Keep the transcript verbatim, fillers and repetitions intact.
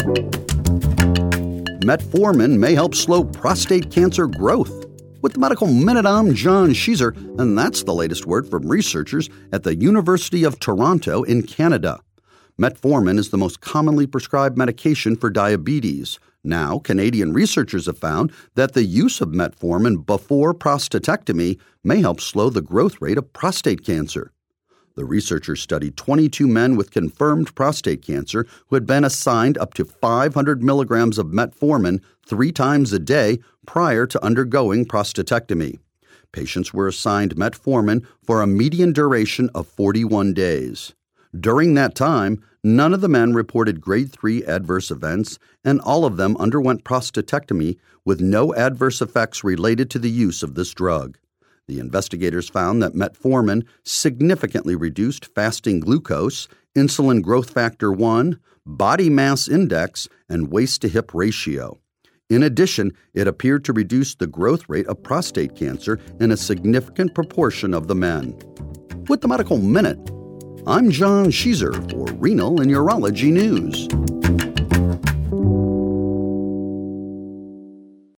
Metformin may help slow prostate cancer growth. With the Medical Minute, I'm John Sheezer, and that's the latest word from researchers at the University of Toronto in Canada. Metformin is the most commonly prescribed medication for diabetes. Now, Canadian researchers have found that the use of metformin before prostatectomy may help slow the growth rate of prostate cancer. The researchers studied twenty-two men with confirmed prostate cancer who had been assigned up to five hundred milligrams of metformin three times a day prior to undergoing prostatectomy. Patients were assigned metformin for a median duration of forty-one days. During that time, none of the men reported grade three adverse events, and all of them underwent prostatectomy with no adverse effects related to the use of this drug. The investigators found that metformin significantly reduced fasting glucose, insulin growth factor one, body mass index, and waist-to-hip ratio. In addition, it appeared to reduce the growth rate of prostate cancer in a significant proportion of the men. With the Medical Minute, I'm John Sheezer for Renal and Urology News.